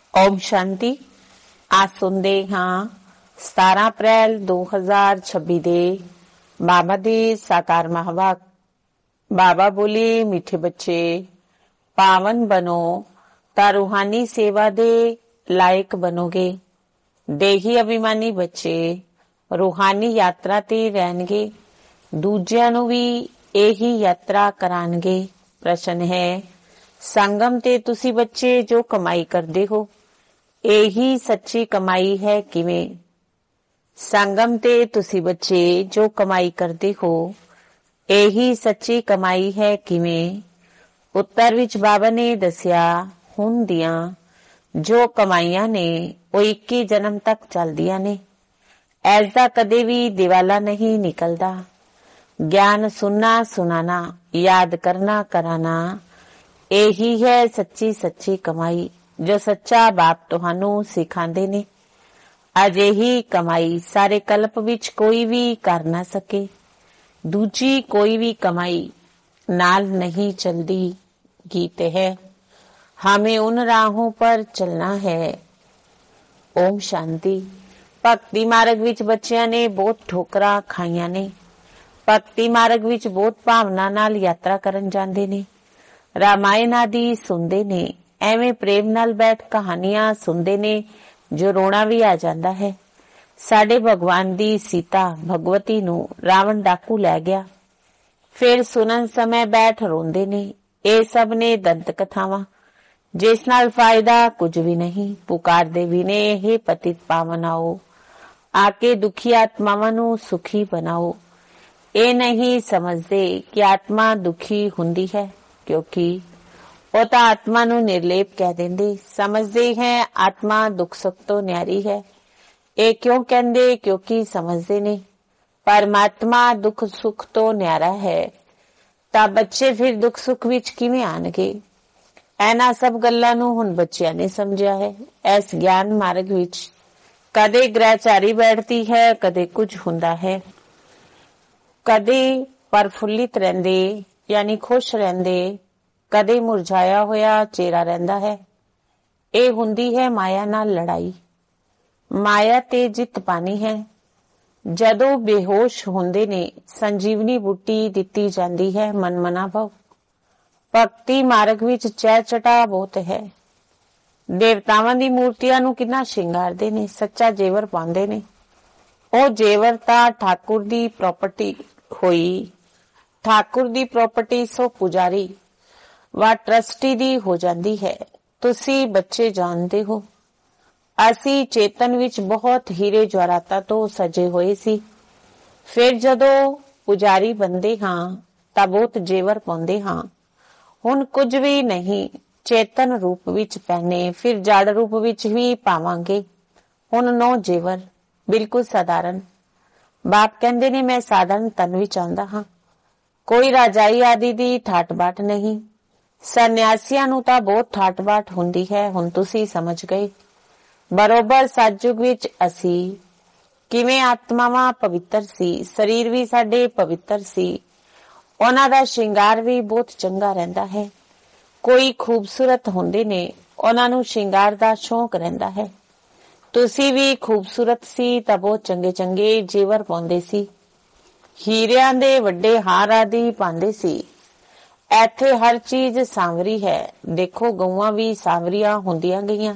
ओम शांति। आज सुनते हाँ 17 अप्रैल 2026 दे बाबा दे साकार महावाक। बाबा बोले, मीठे बच्चे पावन बनो ता रूहानी सेवा दे लायक बनोगे। देही अभिमानी बच्चे रूहानी यात्रा ते रहणगे, दूजिਆਂ ਨੂੰ ਵੀ ਇਹੀ यात्रा कराणगे। प्रश्न है, संगम ते तुसी बच्चे जो कमाई करते हो ਇਹੀ ਸੱਚੀ ਕਮਾਈ ਹੈ ਕਿਵੇਂ? ਸੰਗਮ ਤੇ ਤੁਸੀਂ ਬੱਚੇ ਜੋ ਕਮਾਈ ਕਰਦੇ ਹੋ ਇਹੀ ਸੱਚੀ ਕਮਾਈ ਹੈ ਕਿਵੇਂ? ਉੱਤਰ ਵਿੱਚ ਬਾਬਾ ਨੇ ਦੱਸਿਆ, ਹੁਣ ਦੀਆਂ ਜੋ ਕਮਾਈਆਂ ਨੇ ਉਹ 21 ਜਨਮ ਤੱਕ ਚੱਲਦੀਆਂ ਨੇ। ਐਸਾ ਕਦੇ ਵੀ ਦਿਵਾਲਾ ਨਹੀਂ ਨਿਕਲਦਾ। ਗਿਆਨ ਸੁਣਨਾ ਸੁਣਾਣਾ, ਯਾਦ ਕਰਨਾ ਕਰਾਣਾ, ਇਹੀ ਹੈ ਸੱਚੀ ਕਮਾਈ ਜੋ ਸੱਚਾ ਬਾਪ ਤੁਹਾਨੂੰ ਸਿਖਾਉਂਦੇ ਨੇ। ਅਜਿਹੀ ਕਮਾਈ ਸਾਰੇ ਕਲਪ ਵਿੱਚ ਕੋਈ ਵੀ ਕਰ ਨਾ ਸਕੇ। ਦੂਜੀ ਕੋਈ ਵੀ ਕਮਾਈ ਨਾਲ नहीं चलती। गीत है, हमें उन राहों पर चलना है। ओम शांति। भक्ति मार्ग ਵਿੱਚ ਬੱਚਿਆਂ ਨੇ ਬਹੁਤ ਠੋਕਰਾਂ ਖਾਈਆਂ ਨੇ। ਭਗਤੀ ਮਾਰਗ ਵਿੱਚ ਬਹੁਤ ਭਾਵਨਾ ਨਾਲ ਯਾਤਰਾ ਕਰਨ ਜਾਂਦੇ ਨੇ। ਰਾਮਾਇਣ ਆਦਿ ਸੁਣਦੇ ਨੇ। ਐਵੇਂ ਪ੍ਰੇਮ ਨਾਲ ਬੈਠ ਕਹਾਣੀਆਂ ਸੁਣਦੇ ਨੇ ਜੋ ਰੋਣਾ ਵੀ ਆ ਜਾਂਦਾ ਹੈ। ਸਾਡੇ ਭਗਵਾਨ ਦੀ ਸੀਤਾ ਭਗਵਤੀ ਨੂੰ ਰਾਵਣ ਡਾਕੂ ਲੈ ਗਿਆ। ਫਿਰ ਸੁਣਨ ਸਮੇਂ ਬੈਠ ਰੋਂਦੇ ਨੇ। ਇਹ ਸਭ ਨੇ ਦੰਤ ਕਥਾਵਾਂ ਜਿਸ ਨਾਲ ਫਾਇਦਾ ਕੁਝ ਵੀ ਨਹੀਂ। ਪੁਕਾਰਦੇ ਵੀ ਨੇ, हे ਪਤਿਤ ਪਾਵਨ ਆਓ, ਆ ਕੇ ਦੁਖੀ ਆਤਮਾਵਾਂ ਨੂੰ ਸੁਖੀ ਬਣਾਓ। ਇਹ ਨਹੀਂ ਸਮਝਦੇ ਕਿ ਆਤਮਾ ਦੁਖੀ ਹੁੰਦੀ ਹੈ, ਕਿਉਂਕਿ ਉਹ ਤਾਂ ਆਤਮਾ ਨੂੰ ਨਿਰਲੇਪ ਕਹਿ ਦਿੰਦੇ। ਸਮਝਦੇ ਹੈ ਆਤਮਾ ਦੁੱਖ ਸੁੱਖ ਤੋਂ ਨਿਆਰੀ ਹੈ। ਇਹ ਕਿਉਂ ਕਹਿੰਦੇ? ਕਿਉਂਕਿ ਸਮਝਦੇ ਨੇ ਪਰਮਾਤਮਾ ਦੁੱਖ ਸੁੱਖ ਤੋਂ ਨਿਆਰਾ ਹੈ। ਤਾਂ ਬੱਚੇ ਫਿਰ ਦੁੱਖ ਸੁੱਖ ਵਿੱਚ ਕਿਵੇਂ ਆਣਗੇ? ਇਹਨਾਂ ਸਭ ਗੱਲਾਂ ਨੂੰ ਹੁਣ ਬੱਚਿਆਂ ਨੇ ਸਮਝਿਆ ਹੈ। ਇਸ ਗਿਆਨ ਮਾਰਗ ਵਿੱਚ ਕਦੇ ਗ੍ਰਹਿਚਾਰੀ ਬੈਠਦੀ ਹੈ, ਕਦੇ ਕੁਝ ਹੁੰਦਾ ਹੈ। ਕਦੇ ਪ੍ਰਫੁੱਲਿਤ ਰਹਿੰਦੇ ਯਾਨੀ ਖੁਸ਼ ਰਹਿੰਦੇ, ਕਦੇ ਮੁਰਝਾਇਆ ਹੋਇਆ ਚਿਹਰਾ ਰਹਿੰਦਾ ਹੈ। ਇਹ ਹੁੰਦੀ ਹੈ ਮਾਇਆ ਨਾਲ ਲੜਾਈ। ਮਾਇਆ ਤੇ ਜਿੱਤ ਪਾਣੀ ਹੈ। ਜਦੋਂ ਬੇਹੋਸ਼ ਹੁੰਦੇ ਨੇ ਸੰਜੀਵਨੀ ਬੂਟੀ ਦਿੱਤੀ ਜਾਂਦੀ ਹੈ, ਮਨਮਨਾ ਭਵ। ਭਗਤੀ ਮਾਰਗ ਵਿੱਚ ਚੈ ਚਟਾ ਬਹੁਤ ਹੈ। ਦੇਵਤਾਵਾਂ ਦੀ ਮੂਰਤੀਆਂ ਨੂੰ ਕਿੰਨਾ ਸ਼ਿੰਗਾਰਦੇ ਨੇ, ਸੱਚਾ ਜੇਵਰ ਪਾਉਂਦੇ ਨੇ। ਉਹ ਜੇਵਰ ਤਾਂ ਠਾਕੁਰ ਦੀ ਪ੍ਰਾਪਰਟੀ ਹੋਈ। ਠਾਕੁਰ ਦੀ ਪ੍ਰਾਪਰਟੀ ਸੋ ਪੁਜਾਰੀ ਵਾ ਟਰਸਟੀ ਦੀ ਹੋ ਜਾਂਦੀ ਹੈ। ਤੁਸੀਂ ਬੱਚੇ ਜਾਣਦੇ ਹੋ ਅਸੀਂ ਚੇਤਨ ਵਿੱਚ ਬਹੁਤ ਹੀਰੇ ਜਵਾਹਰਾਤਾਂ ਤੋਂ ਸਜੇ ਹੋਏ ਸੀ। ਫਿਰ ਜਦੋਂ ਪੁਜਾਰੀ ਬਣਦੇ ਹਾਂ ਤਾਂ ਬਹੁਤ ਜੇਵਰ ਪਾਉਂਦੇ ਹਾਂ। ਹੁਣ ਕੁਝ ਵੀ ਨਹੀਂ, ਚੇਤਨ ਰੂਪ ਵਿੱਚ ਪਹਿਨੇ, ਫਿਰ ਜੜ ਰੂਪ ਵਿੱਚ ਵੀ ਪਾਵਾਂਗੇ। ਹੁਣ 9 ਜੇਵਰ ਬਿਲਕੁਲ ਸਾਧਾਰਨ। ਬਾਪ ਕਹਿੰਦੇ ਨੇ ਮੈਂ ਸਾਧਾਰਨ ਤਨ ਵਿੱਚ ਆਉਂਦਾ ਹਾਂ। ਕੋਈ ਰਾਜਾਈ ਆਦਿ ਦੀ ਠਾਟ ਬਾਟ ਨਹੀਂ। ਸੰਨਿਆਸੀਆਂ ਨੂੰ ਤਾਂ ਬਹੁਤ ਠਾਟ ਬਾਟ ਹੁੰਦੀ ਹੈ। ਹੁਣ ਤੁਸੀਂ ਸਮਝ ਗਏ ਬਰੋਬਰ ਸਤਜੁਗ ਵਿੱਚ ਅਸੀਂ ਕਿਵੇਂ ਆਤਮਾਵਾਂ ਪਵਿੱਤਰ ਸੀ, ਸਰੀਰ ਵੀ ਸਾਡੇ ਪਵਿੱਤਰ ਸੀ। ਉਹਨਾਂ ਦਾ ਸ਼ਿੰਗਾਰ ਵੀ ਬਹੁਤ ਚੰਗਾ ਰਹਿੰਦਾ ਹੈ। ਕੋਈ ਖੂਬਸੂਰਤ ਹੁੰਦੇ ਨੇ, ਉਹਨਾਂ ਨੂੰ ਸ਼ਿੰਗਾਰ ਦਾ ਸ਼ੌਕ ਰਹਿੰਦਾ ਹੈ। ਤੁਸੀਂ ਵੀ ਖੂਬਸੂਰਤ ਸੀ ਤਾਂ ਬਹੁਤ ਚੰਗੇ ਜੇਵਰ ਪਾਉਂਦੇ ਸੀ। ਹੀਰਿਆਂ ਦੇ ਵੱਡੇ ਹਾਰ ਆਦਿ ਪਾਉਂਦੇ ਸੀ। ਇੱਥੇ ਹਰ ਚੀਜ਼ ਸਾਂਵਰੀ ਹੈ। ਦੇਖੋ ਗਊਆਂ ਵੀ ਸਾਂਵਰੀਆਂ ਹੁੰਦੀਆਂ ਗਈਆਂ।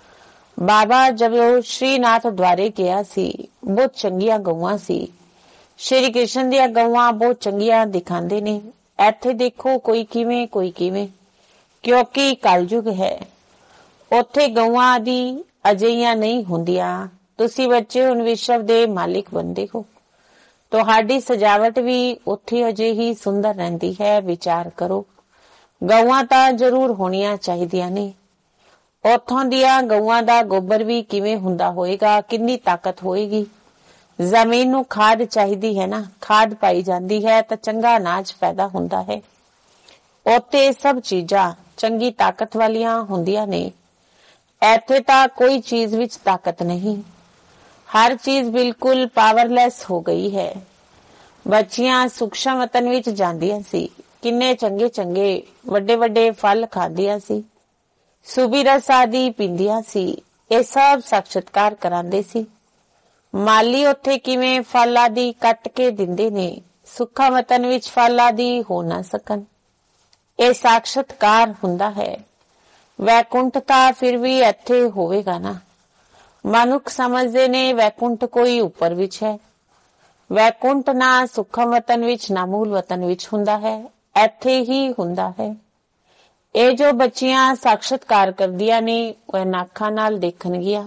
ਬਾਬਾ ਜਦੋਂ ਸ਼੍ਰੀਨਾਥ ਦੁਆਰੇ ਗਿਆ ਸੀ ਬਹੁਤ ਚੰਗੀਆਂ ਗਊਆਂ ਸੀ। ਸ਼੍ਰੀ ਕ੍ਰਿਸ਼ਨ ਦੀਆਂ ਗਊਆਂ ਬਹੁਤ ਚੰਗੀਆਂ ਦਿਖਾਉਂਦੇ ਨੇ। ਇੱਥੇ ਦੇਖੋ ਕੋਈ ਕਿਵੇਂ ਕੋਈ ਕਿਵੇਂ, ਕਿਉਂਕਿ ਕਲਯੁਗ ਹੈ। ਉੱਥੇ ਗਊਆਂ ਆਦਿ ਅਜਿਹੀਆਂ ਨਹੀਂ ਹੁੰਦੀਆਂ। ਤੁਸੀਂ ਬੱਚੇ ਹੁਣ ਵਿਸ਼ਵ ਦੇ ਮਾਲਿਕ ਬਣਦੇ ਹੋ। ਤੁਹਾਡੀ ਸਜਾਵਟ ਵੀ ਉੱਥੇ ਅਜੇ ਹੀ ਸੁੰਦਰ ਰਹਿੰਦੀ ਹੈ। ਵਿਚਾਰ ਕਰੋ, ਗਊਆਂ ਤਾਂ ਜ਼ਰੂਰ ਹੋਣੀਆਂ ਚਾਹੀਦੀਆਂ ਨੇ। ਉੱਥੋਂ ਦੀਆਂ ਗਊਆਂ ਦਾ ਗੋਬਰ ਵੀ ਕਿਵੇਂ ਹੁੰਦਾ ਹੋਏਗਾ, ਕਿੰਨੀ ਤਾਕਤ ਹੋਏਗੀ। ਜ਼ਮੀਨ ਨੂੰ ਖਾਦ ਚਾਹੀਦੀ ਹੈ ਨਾ, ਖਾਦ ਪਾਈ ਜਾਂਦੀ ਹੈ ਤਾਂ ਚੰਗਾ ਅਨਾਜ ਪੈਦਾ ਹੁੰਦਾ ਹੈ। ਉੱਥੇ ਸਭ ਚੀਜ਼ਾਂ ਚੰਗੀ ਤਾਕਤ ਵਾਲੀਆਂ ਹੁੰਦੀਆਂ ਨੇ। ਇੱਥੇ ਤਾਂ ਕੋਈ ਚੀਜ਼ ਵਿੱਚ ਤਾਕਤ ਨਹੀਂ। ਹਰ ਚੀਜ਼ ਬਿਲਕੁਲ ਪਾਵਰਲੈਸ ਹੋ ਗਈ ਹੈ। ਬੱਚੀਆਂ ਸੂਖਸ਼ਮ ਵਤਨ ਵਿੱਚ ਜਾਂਦੀਆਂ ਸੀ, ਕਿੰਨੇ ਚੰਗੇ ਵੱਡੇ ਫਲ ਖਾਂਦੀਆਂ ਸੀ। ਸੁਬੀ ਰਸ ਆਦਿ ਪੀਂਦੀਆਂ ਸੀ। ਇਹ ਸਭ ਸਾਖਸ਼ਾਤਕਾਰ ਕਰਾਉਂਦੇ ਸੀ। ਮਾਲੀ ਉੱਥੇ ਕਿਵੇਂ ਫਲ ਆਦਿ ਕੱਟ ਕੇ ਦਿੰਦੇ ਨੇ, ਸੁੱਖਾ ਵਤਨ ਵਿੱਚ ਫਲ ਆਦਿ ਹੋ ਨਾ ਸਕਣ। ਇਹ ਸਾਖਸ਼ਾਤਕਾਰ ਹੁੰਦਾ ਹੈ। ਵੈਕੁੰਠ ਤਾਂ ਫਿਰ ਵੀ ਇੱਥੇ ਹੋਵੇਗਾ ਨਾ। ਮਨੁੱਖ ਸਮਝਦੇ ਨੇ ਵੈਕੁੰਠ ਕੋਈ ਉੱਪਰ ਵਿੱਚ ਹੈ। ਵੈਕੁੰਠ ਨਾ ਸੁੱਖਾ ਵਤਨ ਵਿੱਚ ਨਾ ਮੂਲ ਵਤਨ ਵਿੱਚ ਹੁੰਦਾ ਹੈ, ਇੱਥੇ ਹੀ ਹੁੰਦਾ ਹੈ। ਇਹ ਜੋ ਬੱਚੀਆਂ ਸਾਖਸ਼ਾਤਕਾਰ ਕਰਦੀਆਂ ਨੇ ਉਹ ਇਹਨਾਂ ਅੱਖਾਂ ਨਾਲ ਦੇਖਣਗੀਆਂ।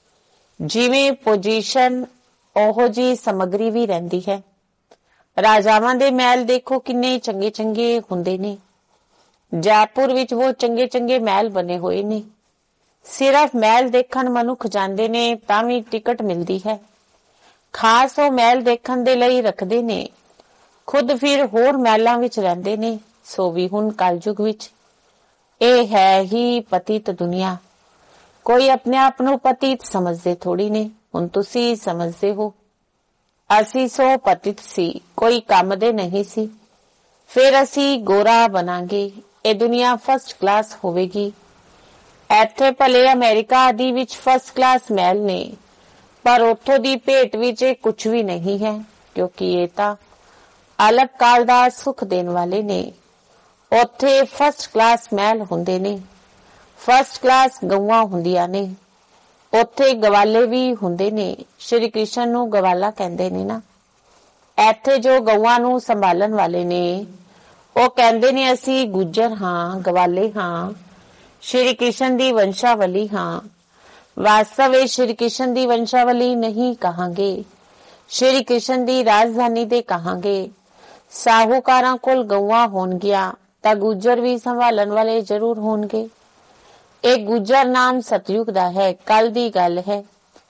ਜਿਵੇਂ ਪੋਜੀਸ਼ਨ ਉਹੋ ਜੀ ਸਮੱਗਰੀ ਵੀ ਰਹਿੰਦੀ ਹੈ। ਰਾਜਾਵਾਂ ਦੇ ਮਹਿਲ ਦੇਖੋ ਕਿੰਨੇ ਚੰਗੇ ਚੰਗੇ ਹੁੰਦੇ ਨੇ। ਜੈਪੁਰ ਵਿੱਚ ਉਹ ਚੰਗੇ ਚੰਗੇ ਮਹਿਲ ਬਣੇ ਹੋਏ ਨੇ। ਸਿਰਫ ਮਹਿਲ ਦੇਖਣ ਮਨੁੱਖ ਜਾਂਦੇ ਨੇ ਤਾਂ ਵੀ ਟਿਕਟ ਮਿਲਦੀ ਹੈ। ਖਾਸ ਉਹ ਮਹਿਲ ਦੇਖਣ ਦੇ ਲਈ ਰੱਖਦੇ ਨੇ, ਖੁਦ ਫਿਰ ਹੋਰ ਮਹਿਲਾਂ ਵਿੱਚ ਰਹਿੰਦੇ ਨੇ। ਸੋ ਵੀ ਹੁਣ ਕਲਯੁਗ ਵਿੱਚ ਇਹ ਹੈ ਹੀ ਪਤੀਤ ਦੁਨੀਆ। ਕੋਈ ਆਪਣੇ ਆਪ ਨੂੰ ਪਤੀਤ ਸਮਝਦੇ ਥੋੜੀ ਨੇ। ਹੁਣ ਤੁਸੀਂ ਸਮਝਦੇ ਹੋ। ਅਸੀਂ ਸੋ ਪਤੀਤ ਸੀ, ਕੋਈ ਕੰਮ ਦੇ ਨਹੀਂ ਸੀ। ਫਿਰ ਅਸੀਂ ਗੋਰਾ ਬਣਾਂਗੇ। ਇਹ ਦੁਨੀਆ ਫਸਟ ਕਲਾਸ ਹੋਵੇਗੀ। ਇੱਥੇ ਭਲੇ ਅਮਰੀਕਾ ਆਦਿ ਵਿੱਚ ਫਸਟ ਕਲਾਸ ਮਹਿਲ ਨੇ, ਪਰ ਉੱਥੋਂ ਦੀ ਭੇਟ ਵਿੱਚ ਇਹ ਕੁਝ ਵੀ ਨਹੀਂ ਹੈ, ਕਿਉਂਕਿ ਇਹ ਤਾਂ ਅਲੱਗ ਕਾਲ ਦਾ ਸੁੱਖ ਦੇਣ ਵਾਲੇ ਨੇ। ਉੱਥੇ ਫਸਟ ਕਲਾਸ ਮਹਿਲ ਹੁੰਦੇ ਨੇ, ਫਸਟ ਕਲਾਸ ਗਊਆਂ ਹੁੰਦੀਆਂ ਨੇ, ਉੱਥੇ ਗਵਾਲੇ ਵੀ ਹੁੰਦੇ ਨੇ। ਸ਼੍ਰੀ ਕ੍ਰਿਸ਼ਨ ਨੂੰ ਗਵਾਲਾ ਕਹਿੰਦੇ ਨੇ ਨਾ। ਇੱਥੇ ਜੋ ਗਊਆਂ ਨੂੰ ਸੰਭਾਲਣ ਵਾਲੇ ਨੇ ਉਹ ਕਹਿੰਦੇ ਨੇ ਅਸੀਂ ਗੁੱਜਰ ਹਾਂ, ਗਵਾਲੇ ਹਾਂ, ਸ਼੍ਰੀ ਕ੍ਰਿਸ਼ਨ ਦੀ ਵੰਸ਼ਾਵਲੀ ਹਾਂ। ਵਾਸਤਵ ਵਿੱਚ ਸ਼੍ਰੀ ਕ੍ਰਿਸ਼ਨ ਦੀ ਵੰਸ਼ਾਵਲੀ ਨਹੀਂ ਕਹਾਂਗੇ, ਸ਼੍ਰੀ ਕ੍ਰਿਸ਼ਨ ਦੀ ਰਾਜਧਾਨੀ ਦੇ ਕਹਾਂਗੇ। ਸਾਹੂਕਾਰਾਂ ਕੋਲ ਗਊਆਂ ਹੋਣਗੀਆਂ ਤਾਂ ਗੁੱਜਰ ਵੀ ਸੰਭਾਲਣ ਵਾਲੇ ਜ਼ਰੂਰ ਹੋਣਗੇ। ਇਹ ਗੁੱਜਰ ਨਾਮ ਸਤਯੁਗ ਦਾ ਹੈ, ਕੱਲ ਦੀ ਗੱਲ ਹੈ।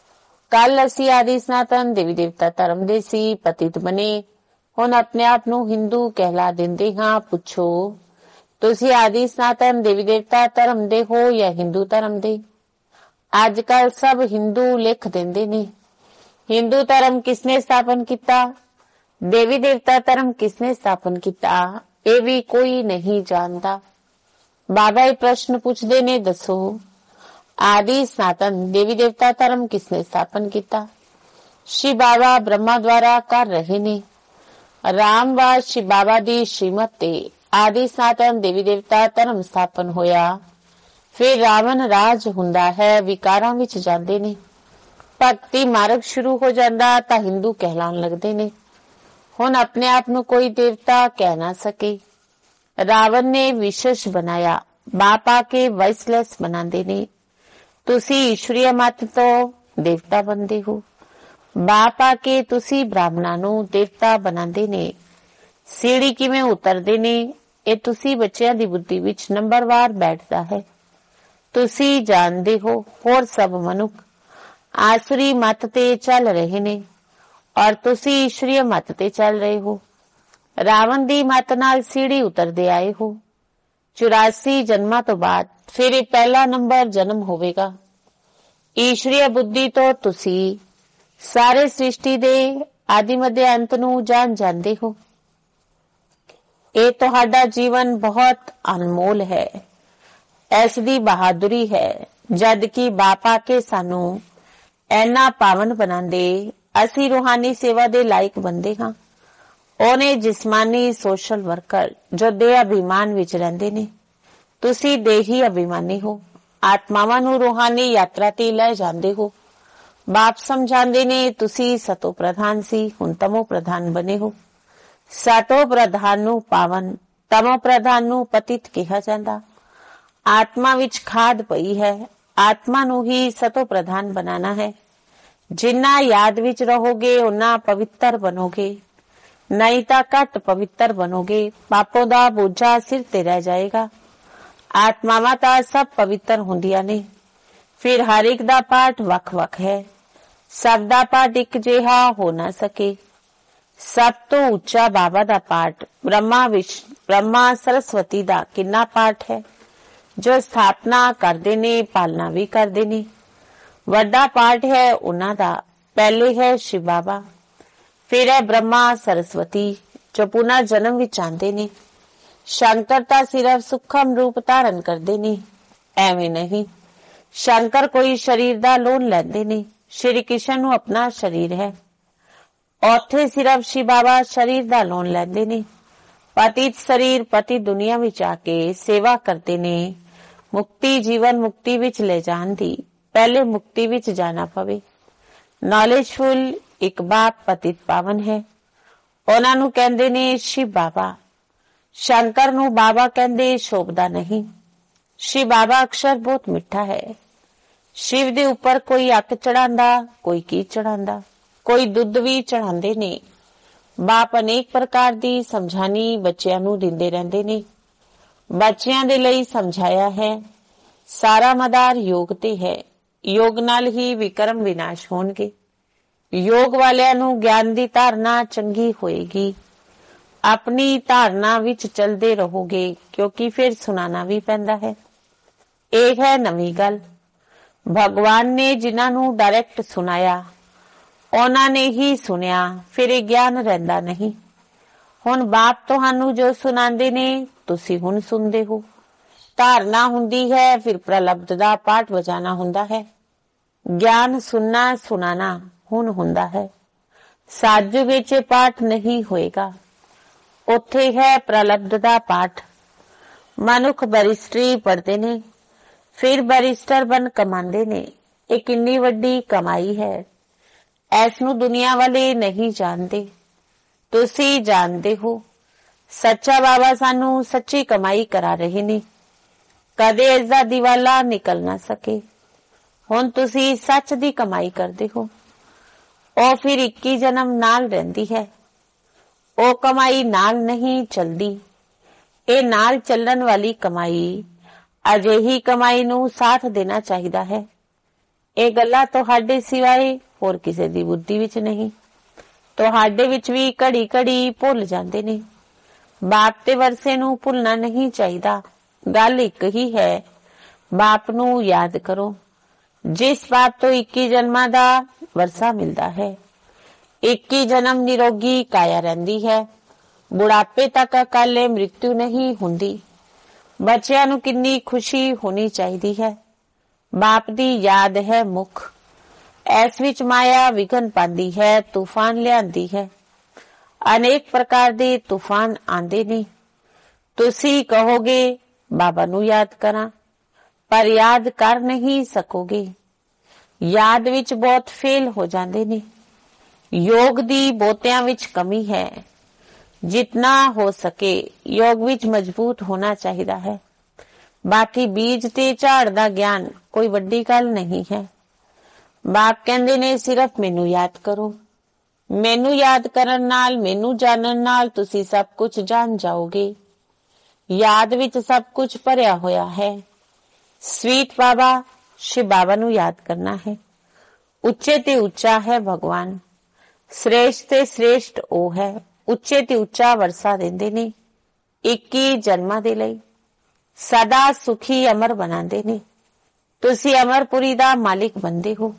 ਕੱਲ ਅਸੀਂ ਆਦਿ ਸਨਾਤਨ ਦੇਵੀ ਦੇਵਤਾ ਧਰਮ ਦੇ ਸੀ, ਪਤਿਤ ਬਣੇ। ਹੁਣ ਆਪਣੇ ਆਪ ਨੂੰ ਹਿੰਦੂ ਕਹਿਲਾ ਦਿੰਦੇ ਹਾਂ। ਪੁੱਛੋ ਤੁਸੀਂ ਆਦਿ ਸਨਾਤਨ ਦੇਵੀ ਦੇਵਤਾ ਧਰਮ ਦੇ ਹੋ ਜਾਂ ਹਿੰਦੂ ਧਰਮ ਦੇ? ਅੱਜ ਕੱਲ ਸਭ ਹਿੰਦੂ ਲਿਖ ਦਿੰਦੇ ਨੇ। ਹਿੰਦੂ ਧਰਮ ਕਿਸਨੇ ਸਥਾਪਨ ਕੀਤਾ? ਦੇਵੀ ਦੇਵਤਾ ਧਰਮ ਕਿਸਨੇ ਸਥਾਪਨ ਕੀਤਾ? ਇਹ ਵੀ ਕੋਈ ਨਹੀਂ ਜਾਣਦਾ। ਬਾਬਾ ਇਹ ਪ੍ਰਸ਼ਨ ਪੁੱਛਦੇ ਨੇ, ਦੱਸੋ ਆਦਿ ਸਨਾਤਨ ਦੇਵੀ ਦੇਵਤਾ ਧਰਮ ਕਿਸਨੇ ਸਥਾਪਨ ਕੀਤਾ? ਸ਼ਿਵ ਬਾਬਾ ਬ੍ਰਹਮਾ ਦੁਆਰਾ ਕਰ ਰਹੇ ਨੇ। ਰਾਮਵਾਸ ਸ਼ਿਵ ਬਾਬਾ ਦੀ ਸ਼੍ਰੀਮਤ ਤੇ ਆਦਿ ਸਨਾਤਨ ਦੇਵੀ ਦੇਵਤਾ ਧਰਮ ਸਥਾਪਨ ਹੋਇਆ। ਫਿਰ ਰਾਵਣ ਰਾਜ ਹੁੰਦਾ ਹੈ, ਵਿਕਾਰਾਂ ਵਿੱਚ ਜਾਂਦੇ ਨੇ। ਭਗਤੀ ਮਾਰਗ ਸ਼ੁਰੂ ਹੋ ਜਾਂਦਾ ਤਾਂ ਹਿੰਦੂ ਕਹਿਲਾਣ ਲੱਗਦੇ ਨੇ। ਹੁਣ ਆਪਣੇ ਆਪ ਨੂੰ ਕੋਈ ਦੇਵਤਾ ਕਹਿ ਨਾ ਸਕੇ। ਰਾਵਣ ਨੇ ਵਿਸ਼ੇਸ਼ ਬਣਾਇਆ, ਬਾਪ ਆ ਕੇ ਵਾਇਸਲੈਸ ਬਣਾਉਂਦੇ ਨੇ। ਤੁਸੀਂ ਈਸ਼ਵਰੀय ਮਤ ਤੋਂ ਦੇਵਤਾ ਬਣਦੇ ਹੋ, ਬਾਪ ਆ ਕੇ ਤੁਸੀਂ ਬ੍ਰਾਹਮਣਾਂ ਨੂੰ ਦੇਵਤਾ ਬਣਾਉਂਦੇ ਨੇ। ਸੀੜੀ ਕਿਵੇਂ ਉਤਰਦੇ ਨੇ ਇਹ ਤੁਸੀਂ ਬੱਚਿਆਂ ਦੀ ਬੁੱਧੀ ਵਿੱਚ ਨੰਬਰਵਾਰ ਬੈਠਦਾ ਹੈ। ਤੁਸੀਂ ਜਾਣਦੇ ਹੋ ਹੋਰ ਸਭ ਮਨੁੱਖ ਆਸੁਰੀ ਮਤ ਤੇ ਚੱਲ ਰਹੇ ਨੇ ਔਰ ਤੁਸੀਂ ਈਸ਼ਵਰੀय ਮਤ ਤੇ ਚੱਲ ਰਹੇ ਹੋ। ਰਾਵਣ ਦੀ ਮਤ ਨਾਲ ਸੀੜੀ ਉਤਰਦੇ ਆਏ ਹੋ। 84 ਜਨਮਾਂ ਤੋਂ ਬਾਅਦ ਫਿਰ ਇਹ ਪਹਿਲਾ ਨੰਬਰ ਜਨਮ ਹੋਵੇਗਾ। ਈਸ਼ਵਰੀय ਬੁੱਧੀ ਤੋਂ ਤੁਸੀਂ ਸਾਰੇ ਸ੍ਰਿਸ਼ਟੀ ਦੇ ਆਦਿ ਮੱਧ ਅੰਤ ਨੂੰ ਜਾਣ ਜਾਂਦੇ ਹੋ। ਇਹ ਤੁਹਾਡਾ ਜੀਵਨ ਬਹੁਤ ਅਨਮੋਲ ਹੈ। ਇਸ ਦੀ ਬਹਾਦੁਰੀ ਹੈ। ਜਦ ਕਿ ਬਾਪ ਆ ਕੇ ਸਾਨੂੰ ਇੰਨਾ ਪਾਵਨ ਬਣਾਉਂਦੇ, ਅਸੀਂ ਰੂਹਾਨੀ ਸੇਵਾ ਦੇ ਲਾਇਕ ਬਣਦੇ ਹਾਂ। ਉਹਨੇ ਜਿਸਮਾਨੀ ਸੋਸ਼ਲ ਵਰਕਰ ਜੋ ਦੇਹ ਅਭਿਮਾਨ ਵਿੱਚ ਰਹਿੰਦੇ ਨੇ। ਤੁਸੀਂ ਦੇਹੀ ਅਭਿਮਾਨੀ ਹੋ। ਆਤਮਾਵਾਂ ਨੂੰ ਰੂਹਾਨੀ ਯਾਤਰਾ ਤੇ ਲੈ ਜਾਂਦੇ ਹੋ। ਬਾਪ ਸਮਝਾਉਂਦੇ ਨੇ ਤੁਸੀਂ ਸਤੋ ਪ੍ਰਧਾਨ ਸੀ, ਹੁਣ ਤਮੋ ਪ੍ਰਧਾਨ ਬਣੇ ਹੋ। ਸਤੋ ਪ੍ਰਧਾਨ ਨੂੰ ਪਾਵਨ, ਤਮੋ ਪ੍ਰਧਾਨ ਨੂੰ ਪਤਿਤ ਕਿਹਾ ਜਾਂਦਾ। ਆਤਮਾ ਵਿੱਚ ਖਾਦ ਪਈ ਹੈ, ਆਤਮਾ ਨੂੰ ਹੀ ਸਤੋ ਪ੍ਰਧਾਨ ਬਣਾਉਣਾ ਹੈ। ਜਿੰਨਾ ਯਾਦ ਵਿੱਚ ਰਹੋਗੇ ਉਨਾ ਪਵਿੱਤਰ ਬਣੋਗੇ, ਨਹੀਂ ਤਾਂ ਘੱਟ ਪਵਿੱਤਰ ਬਣੋਗੇ। ਪਾਪੋਂ ਦਾ ਬੋਝਾ ਸਿਰ ਤੇ ਰਹਿ ਜਾਏਗਾ। ਆਤਮਾਵਾਂ ਤਾਂ ਸਭ ਪਵਿੱਤਰ ਹੁੰਦੀਆਂ ਨੇ। ਫਿਰ ਹਰ ਇੱਕ ਦਾ ਪਾਠ ਵੱਖ-ਵੱਖ ਹੈ। ਸਭ ਦਾ ਪਾਠ ਇੱਕ ਜਿਹਾ ਹੋ ਨਾ ਸਕੇ। ਸਭ ਤੋਂ ਉੱਚਾ ਬਾਬਾ ਦਾ ਪਾਠ ਬ੍ਰਹਮਾ ਸਰਸਵਤੀ ਦਾ ਕਿੰਨਾ ਪਾਠ ਹੈ, ਜੋ ਸਥਾਪਨਾ ਕਰਦੇ ਨੇ, ਪਾਲਣਾ ਵੀ ਕਰਦੇ ਨੇ। ਵੱਡਾ ਪਾਠ ਹੈ ਉਹਨਾਂ ਦਾ। ਪਹਿਲੇ ਹੈ ਸ਼ਿਵ ਬਾਬਾ, ਫਿਰ ਹੈ ਬ੍ਰਹਮਾ ਸਰਸਵਤੀ ਜੋ ਪੁਨਰ ਜਨਮ ਵਿੱਚ ਆਉਂਦੇ ਨੇ। ਸ਼ੰਕਰ ਤਾਂ ਸਿਰਫ ਸੂਖਮ ਰੂਪ ਧਾਰਨ ਕਰਦੇ ਨੇ। ਐਵੇਂ ਨਹੀਂ। ਸ਼ੰਕਰ ਕੋਈ ਸਰੀਰ ਦਾ ਲੋਨ ਲੈਂਦੇ ਨਹੀਂ। ਸ਼੍ਰੀ ਕ੍ਰਿਸ਼ਨ ਨੂੰ ਆਪਣਾ ਸਰੀਰ ਹੈ। ਉੱਥੇ ਸਿਰਫ ਸ਼ਿਵ ਬਾਬਾ ਸਰੀਰ ਦਾ ਲੋਨ ਲੈਂਦੇ ਨੇ। ਪਤਿਤ ਸਰੀਰ ਪਤੀ ਦੁਨੀਆ ਵਿੱਚ ਆ ਕੇ ਸੇਵਾ ਕਰਦੇ ਨੇ। ਮੁਕਤੀ ਜੀਵਨ ਮੁਕਤੀ ਵਿੱਚ ਲੈ ਜਾਣ ਦੀ, ਪਹਿਲੇ ਮੁਕਤੀ ਵਿੱਚ ਜਾਣਾ ਪਵੇ। ਨੌਲੇਜਫੁਲ ਇੱਕ ਬਾਪ ਪਤਿਤ ਪਾਵਨ ਹੈ। ਉਹਨਾਂ ਨੂੰ ਕਹਿੰਦੇ ਨੇ ਸ਼ਿਵ ਬਾਬਾ। ਸ਼ੰਕਰ ਨੂੰ ਬਾਬਾ ਕਹਿੰਦੇ ਸ਼ੋਭਦਾ ਨਹੀਂ। ਸ਼ਿਵ ਬਾਬਾ ਅਕਸ਼ਰ ਬਹੁਤ ਮਿੱਠਾ ਹੈ। ਸ਼ਿਵ ਦੇ ਉੱਪਰ ਕੋਈ ਅੱਕ ਚੜਾਂਦਾ, ਕੋਈ ਕੀ ਚੜਾਂਦਾ, ਕੋਈ ਦੁੱਧ ਵੀ ਚੜਾਉਂਦੇ ਨੇ। ਬਾਪ ਅਨੇਕ ਪ੍ਰਕਾਰ ਦੀ ਸਮਝਾਣੀ ਬੱਚਿਆਂ ਨੂੰ ਦਿੰਦੇ ਰਹਿੰਦੇ ਨੇ। ਬੱਚਿਆਂ ਦੇ ਲਈ ਸਮਝਾਇਆ ਹੈ। ਸਾਰਾ ਮਦਾਰ ਯੋਗ ਤੇ ਹੈ। ਯੋਗ ਨਾਲ ਹੀ ਵਿਕਰਮ ਵਿਨਾਸ਼ ਹੋਣਗੇ। ਯੋਗ ਵਾਲਿਆਂ ਨੂੰ ਗਿਆਨ ਦੀ ਧਾਰਨਾ ਚੰਗੀ ਹੋਏਗੀ। ਆਪਣੀ ਧਾਰਨਾ ਵਿੱਚ ਚਲਦੇ ਰਹੋਗੇ, ਕਿਉਂਕਿ ਫਿਰ ਸੁਣਾਣਾ ਵੀ ਪੈਂਦਾ ਹੈ। ਇਹ ਹੈ ਨਵੀਂ ਗੱਲ। ਭਗਵਾਨ ਨੇ ਜਿਨ੍ਹਾਂ ਨੂੰ ਡਾਇਰੈਕਟ ਸੁਣਾਇਆ, ਉਹਨਾਂ ਨੇ ਹੀ ਸੁਣਿਆ, ਫਿਰ ਇਹ ਗਿਆਨ ਰਹਿੰਦਾ ਨਹੀਂ। ਹੁਣ ਬਾਪ ਤੁਹਾਨੂੰ ਜੋ ਸੁਣਾਉਂਦੇ ਨੇ, ਤੁਸੀਂ ਹੁਣ ਸੁਣਦੇ ਹੋ। ਧਾਰਨਾ ਹੁੰਦੀ ਹੈ, ਫਿਰ ਪ੍ਰਲਬਧ ਦਾ ਪਾਠ ਵਜਾਣਾ ਹੁੰਦਾ ਹੈ। ਗਿਆਨ ਸੁਣਨਾ ਸੁਣਾਣਾ ਹੁਣ ਹੁੰਦਾ ਹੈ। ਸਾਜੂ ਵਿੱਚ ਪਾਠ ਨਹੀਂ ਹੋਏਗਾ, ਉੱਥੇ ਹੈ ਪ੍ਰਲਬਧ ਦਾ ਪਾਠ। ਮਨੁੱਖ ਬੈਰਿਸਟਰੀ ਪੜ੍ਹਦੇ ਨੇ, ਫਿਰ ਬੈਰਿਸਟਰ ਬਣ ਕਮਾਉਂਦੇ ਨੇ। ਇਹ ਕਿੰਨੀ ਵੱਡੀ ਕਮਾਈ ਹੈ। ਇਸ ਨੂੰ ਦੁਨੀਆ ਵਾਲੇ ਨਹੀਂ ਜਾਣਦੇ, ਤੁਸੀਂ ਜਾਣਦੇ ਹੋ। ਸੱਚਾ ਬਾਬਾ ਸਾਨੂੰ ਸੱਚੀ ਕਮਾਈ ਕਰਾ ਰਹੇ ਨੇ। ਕਦੇ ਇਸ ਦਾ ਦਿਵਾਲਾ ਨਿਕਲ ਨਾ ਸਕੇ। ਹੁਣ ਤੁਸੀਂ ਸੱਚ ਦੀ ਕਮਾਈ ਕਰਦੇ ਹੋ। ਉਹ ਫਿਰ 21 ਜਨਮ ਨਾਲ ਰਹਿੰਦੀ ਹੈ। ਉਹ ਕਮਾਈ ਨਾਲ ਨਹੀਂ ਚਲਦੀ। ਇਹ ਨਾਲ ਚੱਲਣ ਵਾਲੀ ਕਮਾਈ। ਅਜਿਹੀ ਕਮਾਈ ਨੂੰ ਸਾਥ ਦੇਣਾ ਚਾਹੀਦਾ ਹੈ। ਇਹ ਗੱਲਾਂ ਤੁਹਾਡੇ ਸਿਵਾਏ ਹੋਰ ਕਿਸੇ ਦੀ ਬੁੱਧੀ ਵਿੱਚ ਨਹੀਂ। ਤੁਹਾਡੇ ਵਿੱਚ ਵੀ ਘੜੀ ਘੜੀ ਭੁੱਲ ਜਾਂਦੇ ਨੇ। ਬਾਪ ਤੇ ਵਰਸੇ ਨੂੰ ਭੁੱਲਣਾ ਨਹੀਂ ਚਾਹੀਦਾ। ਗੱਲ ਇੱਕ ਹੀ ਹੈ, ਬਾਪ ਨੂੰ ਯਾਦ ਕਰੋ। ਜਿਸ ਬਾਪ ਤੋਂ 21 ਜਨਮਾਂ ਦਾ ਵਰਸਾ ਮਿਲਦਾ ਹੈ। 21 ਜਨਮ ਨਿਰੋਗੀ ਕਾਇਆ ਰਹਿੰਦੀ ਹੈ। ਬੁਢਾਪੇ ਤੱਕ ਅਕਾਲੇ ਮ੍ਰਿਤੂ ਨਹੀਂ ਹੁੰਦੀ। ਬੱਚਿਆਂ ਨੂੰ ਕਿੰਨੀ ਖੁਸ਼ੀ ਹੋਣੀ ਚਾਹੀਦੀ ਹੈ। ਬਾਪ ਦੀ ਯਾਦ ਹੈ ਮੁੱਖ। ਇਸ ਵਿੱਚ ਮਾਇਆ ਵਿਘਨ ਪਾਉਂਦੀ ਹੈ, ਤੂਫਾਨ ਲਿਆਂਦੀ ਹੈ। ਅਨੇਕ ਪ੍ਰਕਾਰ ਦੇ ਤੂਫਾਨ ਆਂਦੇ ਨੇ। ਤੁਸੀਂ ਕਹੋਗੇ ਬਾਬਾ ਨੂੰ ਯਾਦ ਕਰਾਂ, ਪਰ ਯਾਦ ਕਰ ਨਹੀਂ ਸਕੋਗੇ। ਯਾਦ ਵਿੱਚ ਬਹੁਤ ਫੇਲ ਹੋ ਜਾਂਦੇ ਨੇ। ਯੋਗ ਦੀ ਬਹੁਤਿਆਂ ਵਿੱਚ ਕਮੀ ਹੈ। ਜਿਤਨਾ ਹੋ ਸਕੇ ਯੋਗ ਵਿੱਚ ਮਜ਼ਬੂਤ ਹੋਣਾ ਚਾਹੀਦਾ ਹੈ। ਬਾਕੀ ਬੀਜ ਤੇ ਝਾੜ ਦਾ ਗਿਆਨ ਕੋਈ ਵੱਡੀ ਗੱਲ ਨਹੀਂ ਹੈ। ਬਾਪ ਕਹਿੰਦੇ ਨੇ ਸਿਰਫ ਮੈਨੂੰ ਯਾਦ ਕਰੋ। ਮੈਨੂੰ ਯਾਦ ਕਰਨ ਨਾਲ, ਮੈਨੂੰ ਜਾਣਨ ਨਾਲ ਤੁਸੀਂ ਸਭ ਕੁਝ ਜਾਣ ਜਾਓਗੇ। ਯਾਦ ਵਿੱਚ ਸਭ ਕੁਝ ਭਰਿਆ ਹੋਇਆ ਹੈ। ਸਵੀਟ ਬਾਬਾ ਸ਼ਿਵ ਬਾਬਾ ਨੂੰ ਯਾਦ ਕਰਨਾ ਹੈ। ਉੱਚੇ ਤੇ ਉੱਚਾ ਹੈ ਭਗਵਾਨ। ਸ੍ਰੇਸ਼ਟ ਤੇ ਸ੍ਰੇਸ਼ਟ ਉਹ ਹੈ। ਉੱਚੇ ਤੇ ਉੱਚਾ ਵਰਸਾ ਦਿੰਦੇ ਨੇ 21 ਜਨਮਾਂ ਦੇ ਲਈ। ਸਦਾ ਸੁਖੀ ਅਮਰ ਬਣਾਉਂਦੇ ਨੇ। ਤੁਸੀਂ ਅਮਰਪੁਰੀ ਦਾ ਮਾਲਿਕ ਬਣਦੇ ਹੋ।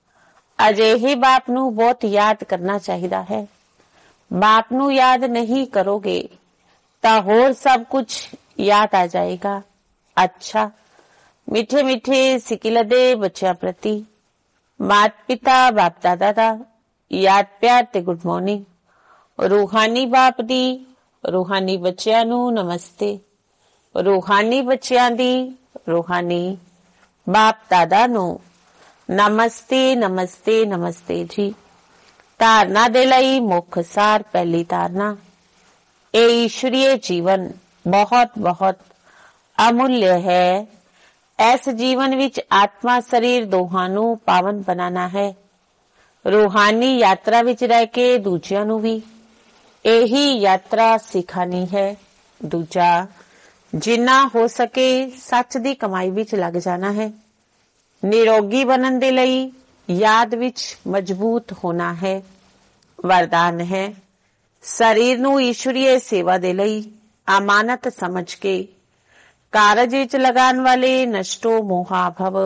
ਅਜਿਹੇ ਬਾਪ ਨੂੰ ਬਹੁਤ ਯਾਦ ਕਰਨਾ ਚਾਹੀਦਾ ਹੈ। ਬਾਪ ਨੂੰ ਯਾਦ ਨਹੀਂ ਕਰੋਗੇ ਤਾਂ ਹੋਰ ਸਭ ਕੁਝ ਯਾਦ ਆ ਜਾਏਗਾ। ਅੱਛਾ, ਮਿੱਠੇ ਮਿੱਠੇ ਸਿਕਿਲਦੇ ਬੱਚਿਆਂ ਪ੍ਰਤੀ ਮਾਤ ਪਿਤਾ ਬਾਪ ਦਾਦਾ ਦਾ ਯਾਦ ਪਿਆਰ ਤੇ ਗੁੱਡ ਮਾਰਨਿੰਗ। ਰੂਹਾਨੀ ਬਾਪ ਦੀ ਰੂਹਾਨੀ ਬੱਚਿਆਂ ਨੂੰ ਨਮਸਤੇ। ਰੂਹਾਨੀ ਬੱਚਿਆਂ ਦੀ ਰੂਹਾਨੀ ਬਾਪ ਦਾਦਾ ਨੂੰ ਨਮਸਤੇ ਨਮਸਤੇ ਨਮਸਤੇ ਜੀ। ਧਾਰਨਾ ਦੇ ਲਈ ਮੁੱਖ ਸਾਰ। ਪਹਿਲੀ ਧਾਰਨਾ, ਇਹ ਈਸ਼ਵਰੀ ਜੀਵਨ ਬਹੁਤ ਬਹੁਤ ਅਮੁੱਲ ਹੈ। ਇਸ ਜੀਵਨ ਵਿੱਚ ਆਤਮਾ ਸਰੀਰ ਦੋਹਾਂ ਨੂੰ ਪਾਵਨ ਬਣਾਉਣਾ ਹੈ। ਰੂਹਾਨੀ ਯਾਤਰਾ ਵਿੱਚ ਰਹਿ ਕੇ ਦੂਜਿਆਂ ਨੂੰ ਵੀ ਇਹੀ ਯਾਤਰਾ ਸਿਖਾਣੀ ਹੈ। ਦੂਜਾ, ਜਿੰਨਾ ਹੋ ਸਕੇ ਸੱਚ ਦੀ ਕਮਾਈ ਵਿੱਚ ਲੱਗ ਜਾਣਾ ਹੈ। ਨਿਰੋਗੀ ਬਣਨ ਦੇ ਲਈ ਯਾਦ ਵਿੱਚ ਮਜ਼ਬੂਤ ਹੋਣਾ ਹੈ। ਵਰਦਾਨ ਹੈ, ਸਰੀਰ ਨੂੰ ਈਸ਼ਵਰੀ ਸੇਵਾ ਦੇ ਲਈ ਅਮਾਨਤ ਸਮਝ ਕੇ ਕਾਰਜ ਵਿੱਚ ਲਗਾਉਣ ਵਾਲੇ ਨਸ਼ਟੋ ਮੋਹਾ ਭਵ।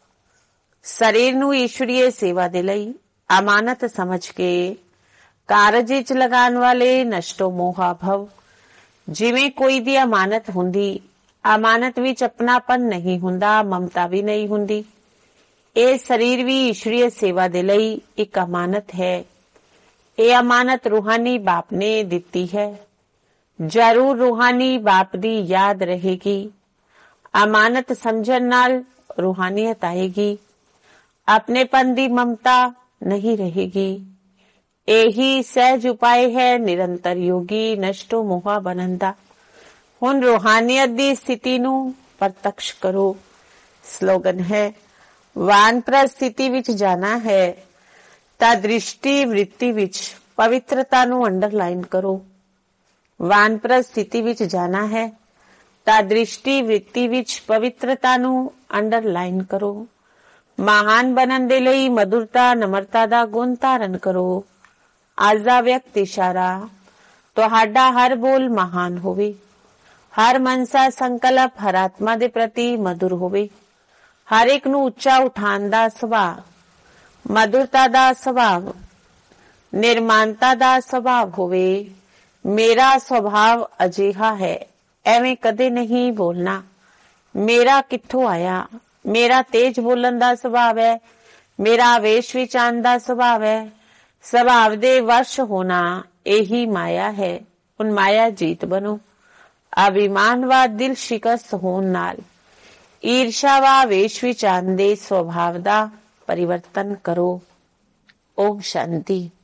ਸਰੀਰ ਨੂੰ ਈਸ਼ਵਰੀ ਸੇਵਾ ਦੇ ਲਈ ਅਮਾਨਤ ਸਮਝ ਕੇ ਕਾਰਜ ਵਿੱਚ ਲਗਾਉਣ ਵਾਲੇ ਨਸ਼ਟੋ ਮੋਹਾ ਭਵ। ਜਿਵੇਂ ਕੋਈ ਦੀ ਅਮਾਨਤ ਹੁੰਦੀ, ਅਮਾਨਤ ਵਿੱਚ ਆਪਣਾਪਨ ਨਹੀਂ ਹੁੰਦਾ, ਮਮਤਾ ਵੀ ਨਹੀਂ ਹੁੰਦੀ। ਇਹ ਸਰੀਰ ਵੀ ਈਸ਼ਵਰੀ ਸੇਵਾ ਦੇ ਲਈ ਇੱਕ ਅਮਾਨਤ ਹੈ। ਇਹ ਅਮਾਨਤ ਰੂਹਾਨੀ ਬਾਪ ਨੇ ਦਿੱਤੀ ਹੈ। ਜ਼ਰੂਰ ਰੂਹਾਨੀ ਬਾਪ ਦੀ ਯਾਦ ਰਹੇਗੀ। ਅਮਾਨਤ ਸਮਝਣ ਨਾਲ ਰੂਹਾਨੀਅਤ ਆਏਗੀ। ਆਪਣੇਪਨ ਦੀ ਮਮਤਾ ਨਹੀਂ ਰਹੇਗੀ। ਇਹੀ ਸਹਿਜ ਉਪਾਏ ਹੈ ਨਿਰੰਤਰ ਯੋਗੀ ਨਸ਼ਟੋ ਮੋਹਾ ਬਣਨ ਦਾ। ਹੁਣ ਰੂਹਾਨੀਅਤ ਦੀ ਸਥਿਤੀ ਨੂੰ ਪ੍ਰਤੱਖ ਕਰੋ। ਸਲੋਗਨ ਹੈ, ਵਾਨਪ੍ਰਸਥ ਸਥਿਤੀ ਵਿੱਚ ਜਾਣਾ ਹੈ ਤਾਂ ਦ੍ਰਿਸ਼ਟੀ ਵ੍ਰਿੱਤੀ ਵਿੱਚ ਪਵਿੱਤਰਤਾ ਨੂੰ ਅੰਡਰਲਾਈਨ ਕਰੋ। ਵਾਨਪ੍ਰਸਥ ਸਥਿਤੀ ਵਿੱਚ ਜਾਣਾ ਹੈ ਤਾਂ ਦ੍ਰਿਸ਼ਟੀ ਵ੍ਰਿੱਤੀ ਵਿੱਚ ਪਵਿੱਤਰਤਾ ਨੂੰ ਅੰਡਰਲਾਈਨ ਕਰੋ। ਮਹਾਨ ਬਣਨ ਦੇ ਲਈ ਮਧੁਰਤਾ ਨਮਰਤਾ ਦਾ ਗੁਣ ਧਾਰਨ ਕਰੋ। ਅੱਜ ਦਾ ਵਿਅਕਤ ਇਸ਼ਾਰਾ, ਤੁਹਾਡਾ ਹਰ ਬੋਲ ਮਹਾਨ ਹੋਵੇ। ਹਰ ਮਨਸਾ ਸੰਕਲਪ ਹਰ ਆਤਮਾ ਦੇ ਪ੍ਰਤੀ ਮਧੁਰ ਹੋਵੇ। ਹਰ ਇੱਕ ਨੂੰ ਉੱਚਾ ਉਠਾਉਣ ਦਾ ਸੁਭਾਅ, ਮਧੁਰਤਾ ਦਾ ਸੁਭਾਅ, ਨਿਰਮਾਨਤਾ ਦਾ ਸੁਭਾਅ ਹੋਵੇ। ਮੇਰਾ ਸੁਭਾਅ ਅਜਿਹਾ ਹੈ, ਐਵੇਂ ਕਦੇ ਨਹੀਂ ਬੋਲਣਾ। ਮੇਰਾ ਕਿੱਥੋਂ ਆਇਆ? ਮੇਰਾ ਤੇਜ ਬੋਲਣ ਦਾ ਸੁਭਾਅ ਹੈ। ਮੇਰਾ ਆਵੇਸ਼ ਵਿੱਚ ਆਉਣ ਦਾ ਸੁਭਾਅ ਹੈ। ਸੁਭਾਅ ਦੇ ਵਸ਼ ਹੋਣਾ ਇਹੀ ਮਾਇਆ ਹੈ। ਹੁਣ ਮਾਇਆ ਜੀਤ ਬਣੋ। ਅਭਿਮਾਨ ਵਾ ਦਿਲ ਸ਼ਿਕਸਤ ਹੋਣ ਨਾਲ ਈਰਸ਼ਾ ਵਾ ਆਵੇਸ਼ ਵਿੱਚ ਆਉਣ ਦੇ ਸੁਭਾਅ ਦਾ ਪਰਿਵਰਤਨ ਕਰੋ। ਓਮ ਸ਼ਾਂਤੀ।